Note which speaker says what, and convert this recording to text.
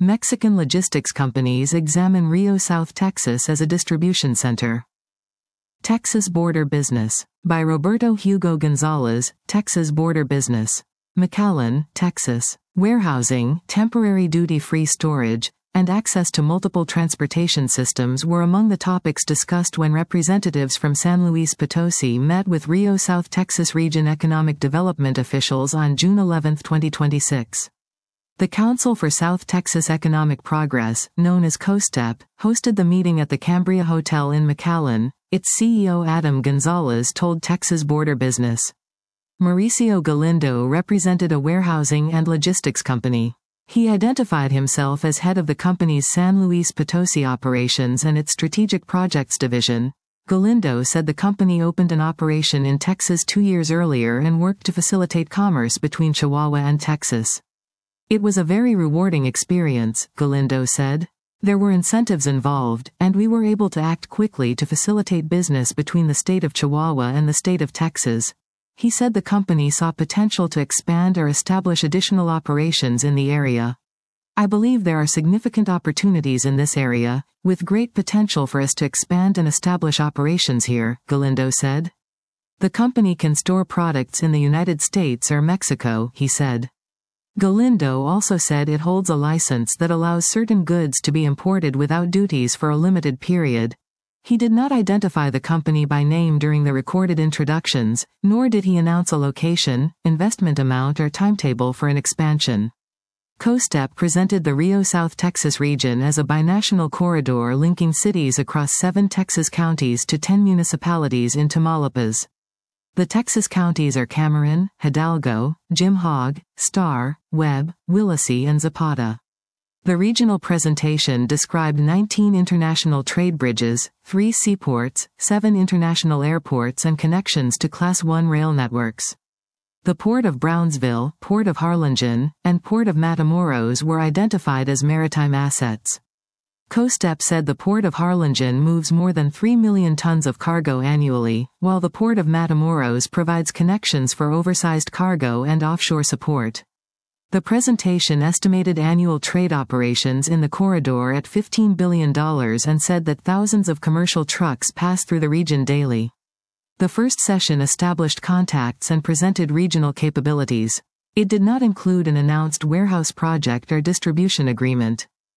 Speaker 1: Mexican logistics companies examine Rio South Texas as a distribution center. Texas Border Business. By Roberto Hugo Gonzalez, Texas Border Business. McAllen, Texas. Warehousing, temporary duty-free storage, and access to multiple transportation systems were among the topics discussed when representatives from San Luis Potosi met with Rio South Texas Region Economic Development officials on June 11, 2026. The Council for South Texas Economic Progress, known as COSTEP, hosted the meeting at the Cambria Hotel in McAllen. Its CEO Adam Gonzalez told Texas Border Business. Mauricio Galindo represented a warehousing and logistics company. He identified himself as head of the company's San Luis Potosi operations and its strategic projects division. Galindo said the company opened an operation in Texas 2 years earlier and worked to facilitate commerce between Chihuahua and Texas. It was a very rewarding experience, Galindo said. There were incentives involved, and we were able to act quickly to facilitate business between the state of Chihuahua and the state of Texas. He said the company saw potential to expand or establish additional operations in the area. I believe there are significant opportunities in this area, with great potential for us to expand and establish operations here, Galindo said. The company can store products in the United States or Mexico, he said. Galindo also said it holds a license that allows certain goods to be imported without duties for a limited period. He did not identify the company by name during the recorded introductions, nor did he announce a location, investment amount or timetable for an expansion. COSTEP presented the Rio South Texas region as a binational corridor linking cities across 7 Texas counties to 10 municipalities in Tamaulipas. The Texas counties are Cameron, Hidalgo, Jim Hogg, Starr, Webb, Willacy and Zapata. The regional presentation described 19 international trade bridges, 3 seaports, 7 international airports and connections to Class 1 rail networks. The Port of Brownsville, Port of Harlingen, and Port of Matamoros were identified as maritime assets. COSTEP said the Port of Harlingen moves more than 3 million tons of cargo annually, while the Port of Matamoros provides connections for oversized cargo and offshore support. The presentation estimated annual trade operations in the corridor at $15 billion and said that thousands of commercial trucks pass through the region daily. The first session established contacts and presented regional capabilities. It did not include an announced warehouse project or distribution agreement.